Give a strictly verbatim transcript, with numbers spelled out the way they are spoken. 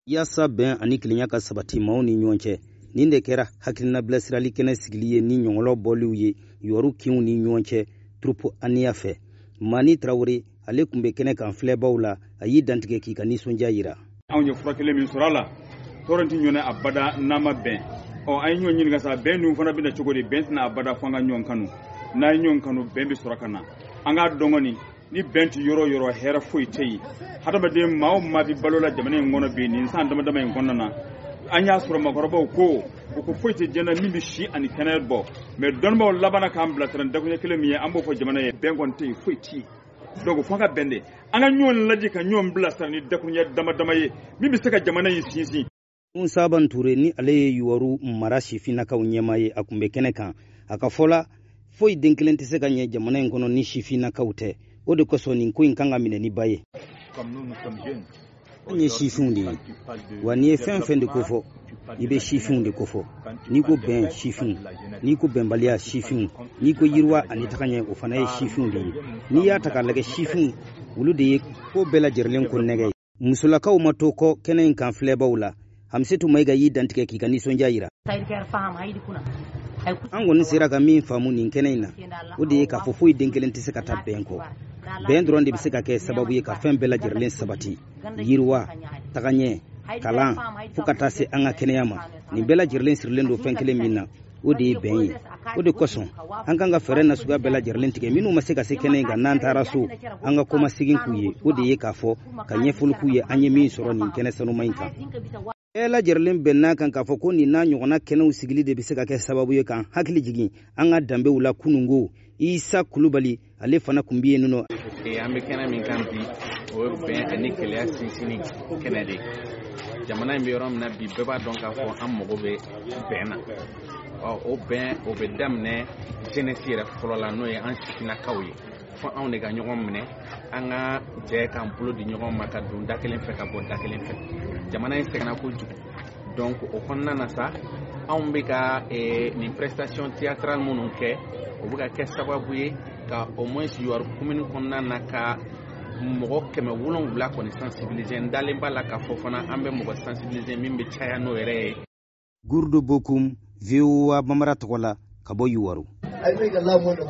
Yasa bɛn ani kelenya ka sabati maaw ni ɲɔgɔn cɛ nin de kɛra hakilina bilasirali kɛnɛ sigili ye ni ɲɔgɔnlɔ bɔliw ye yɔru kinw ni ɲɔgɔn cɛ turupu aniya fɛ. Mani Tarawele ale tun bɛ kɛnɛ kan filɛbaw la a y'i dantigɛ k'i ka nisɔndiya yira. Anw ye fura kelen min sɔrɔ a la tɔɔrɔ tɛ ɲɔgɔn abada n'a ma bɛn ɔ an ye ɲɔgɔn ɲininka sa bɛn dun fana bɛna cogo di bɛn tɛna abada fo an ka ɲɔgɔn kanu n'a ye ɲɔgɔn kanu bɛn bɛ sɔrɔ ka na an k'a dɔn kɔni ni bɛn tɛ yɔrɔ yɔrɔ hɛrɛ foyi tɛ yen hadamaden maa o maa bɛ balo la jamana in kɔnɔ bi nin san dama dama in kɔnɔna na an y'a sɔrɔ makɔrɔbaw ko u ko foyi tɛ diɲɛ min bɛ si ani kɛnɛ bɔ mais dɔnnibaw labanna k'an bila tɛrɛn dakuɲɛ kelen min ye an b'o fɔ jamana ye bɛn kɔni tɛ yen foyi tɛ yen donc fo an ka bɛn de an ka ɲɔgɔn lajɛ ka ɲɔgɔn bilasira ni dakuɲɛ dama dama ye min bɛ se ka jamana in sinsin. Musa Banture ni ale ye Yuwaru mara sifinnakaw ɲɛmaa ye a tun bɛ kɛnɛ kan a ka fɔ la foyi den kelen tɛ se ka ɲɛ jamana in kɔnɔ ni sifinnakaw tɛ o de kosɔn nin ko in kan ka minɛ ni ba ye. An ye sifinw de ye wa n'i ye fɛn fɛn de ko fɔ i bɛ sifinw de ko fɔ n'i ko bɛn sifinw n'i ko bɛnbaliya sifinw n'i ko yiriwa ani tagaɲɛ o fana ye sifinw de ye n'i y'a ta k'a lajɛ sifinw olu de ye ko bɛɛ lajɛlen ko nɛgɛ ye. Musolakaw ma to kɔ kɛnɛ in kan filɛbaw la Hamsetu Mayiga y'i dantigɛ k'i ka nisɔndiya yira. An kɔni sera ka min faamu nin kɛnɛ in na o de ye k'a fɔ foyi den kelen tɛ se ka taa bɛn kɔ bɛn dɔrɔn de bɛ se ka kɛ sababu ye ka fɛn bɛɛ lajɛlen sabati yiriwa tagaɲɛ kalan fo ka taa se an ka kɛnɛya ma nin bɛɛ lajɛlen sirilen don fɛn kelen min na o de ye bɛn ye o de kosɔn an kan ka fɛɛrɛ nasuguya bɛɛ lajɛlen tigɛ minnu ma se ka se kɛnɛ in kan n'an taara so an ka kɔma segin k'u ye o de ye k'a fɔ ka ɲɛfɔli k'u ye an ye min sɔrɔ nin kɛnɛ sanuma in kan. Bɛɛ lajɛlen bɛn n'a kan k'a fɔ ko nin n'a ɲɔgɔnna kɛnɛw sigili de bɛ se ka kɛ sababu ye kan hakili jigin an ka danbew la kunungo Isa Kulubali ale fana kun bɛ yen nɔ. An bɛ kɛnɛ min kan bi o ye bɛn ani kɛlɛya sinsinni kɛnɛ de jamana in bɛ yɔrɔ min na bi bɛɛ b'a dɔn k'a fɔ an mago bɛ bɛn na ɔ o bɛn o bɛ daminɛ jeunesse yɛrɛ fɔlɔ la n'o ye an sifinnakaw ye fo anw de ka ɲɔgɔn minɛ an ka jɛ k'an bolo di ɲɔgɔn ma ka don da kelen fɛ ka bɔ da kelen fɛ jamana in sɛgɛnna kojugu donc o kɔnɔna na sa anw bɛ ka nin prestation théâtrale minnu kɛ o bɛ ka kɛ sababu ye ka au moins Yuwaru commune kɔnɔna na ka mɔgɔ kɛmɛ wolonwula kɔni sensibiliser n dalen b'a la k'a fɔ fana an bɛ mɔgɔ sensibiliser min bɛ caya n'o yɛrɛ ye. Gurdo Bokum V O A Bambara tɔgɔ la ka bɔ Yuwaru.